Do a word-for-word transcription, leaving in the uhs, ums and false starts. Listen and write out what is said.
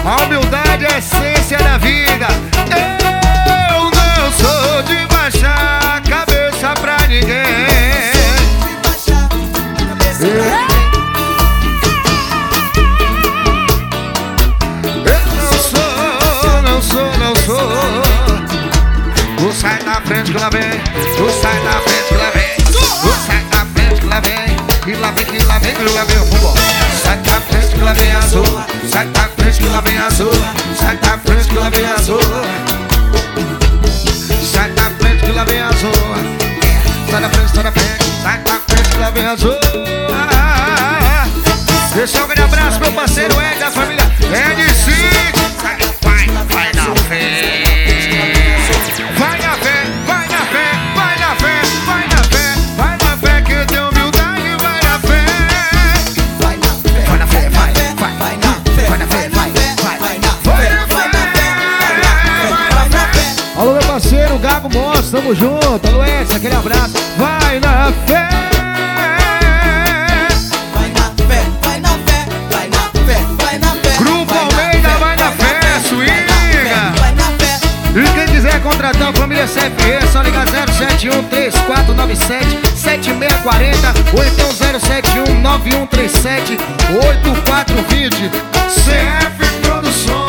A humildade é a essência da vida. Eu não sou de baixar a cabeça pra ninguém. Sai da frente que lá vem, tu sai da frente que lá vem, tu sai da frente que lá vem, que lá vem, que lá vem, que lá vem, vambora. Sai da frente que lá vem a sua, sai da frente que lá vem a sua, sai da frente que lá vem a sua, sai da frente que lá vem a sua, sai da frente, sai da frente, sai da frente que lá vem a sua. Deixa um grande abraço meu parceiro Ed da família Ed Cid. Vai, vai na frente. Vai na fé, vai na fé, vai na fé, vai na fé, vai na fé que eu tenho humildade, vai na fé. Vai na fé, vai na fé, vai, vai, vai na fé, vai na fé, vai, vai, vai na fé, vai na fé. Alô meu parceiro Gago Monstro, tamo junto, alô Edson, aquele abraço. Vai na fé. Vai na fé, vai na fé, vai na fé, vai na fé. Grupo Almeida, vai na fé, swinga. E quem quiser contratar a família C F E, é só ligar zero sete um três quatro nove sete sete seis quatro zero ou então zero sete um nove um três sete oito quatro dois zero. C F Produções.